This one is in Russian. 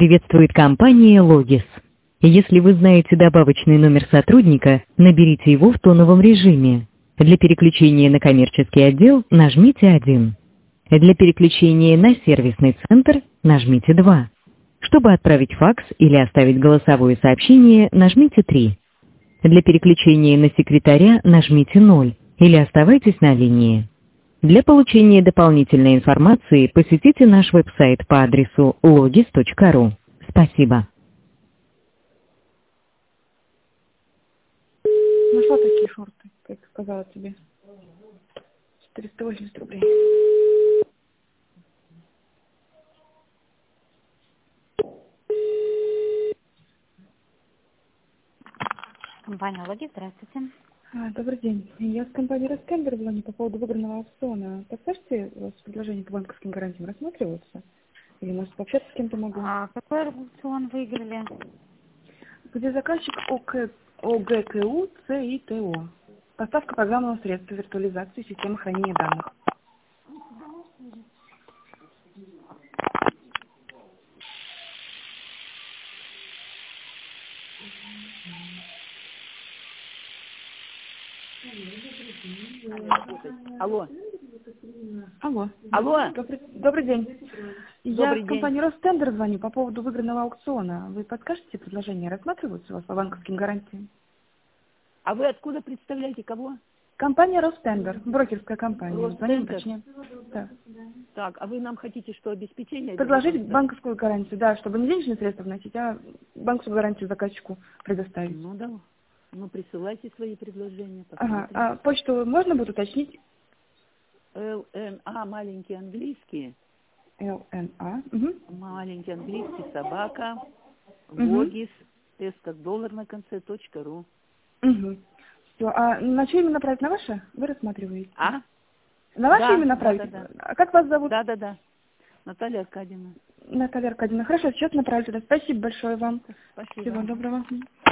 приветствует компания Logis. Если вы знаете добавочный номер сотрудника, наберите его в тоновом режиме. Для переключения на коммерческий отдел нажмите 1. Для переключения на сервисный центр нажмите 2. Чтобы отправить факс или оставить голосовое сообщение, нажмите 3. Для переключения на секретаря нажмите 0 или оставайтесь на линии. Для получения дополнительной информации посетите наш веб-сайт по адресу logis.ru. Спасибо. Нашла такие шорты, как сказала тебе. 480 рублей. Компания Логи, здравствуйте. Добрый день. Я с компанией Ростендер звоню по поводу выигранного аукциона. Подскажите, у вас предложения по банковским гарантиям рассматриваются? Или, может, пообщаться с кем-то могу? А какой аукцион выиграли? Где заказчик ОГКУ ЦИТО. Поставка программного средства виртуализации системы хранения данных. Алло. Алло. Алло. Добрый день. Я Добрый с день. компании Ростендер звоню по поводу выигранного аукциона. Вы подскажете, предложения рассматриваются у вас по банковским гарантиям? А вы откуда представляете кого? Компания Ростендер, брокерская компания. Звоним, Ростендер? точнее. Да. Так, а вы нам хотите что, обеспечение? Предложить банковскую гарантию, да, чтобы не денежные средства вносить, а банковскую гарантию заказчику предоставить. Ну да. Ну присылайте свои предложения. Ага. Посмотрим. А почту можно будет уточнить? ЛНА маленький английский. ЛНА. Угу. Маленький английский собака. Угу. Логис. С как доллар на конце .ру. Угу. Все. А на чье имя направить? На ваше? Вы рассматриваете? А? На ваше Да, имя направить? да. А как вас зовут? Да. Наталья Аркадьевна. Наталья Аркадьевна. Хорошо, сейчас направлю туда. Спасибо большое вам. Спасибо. Всего доброго.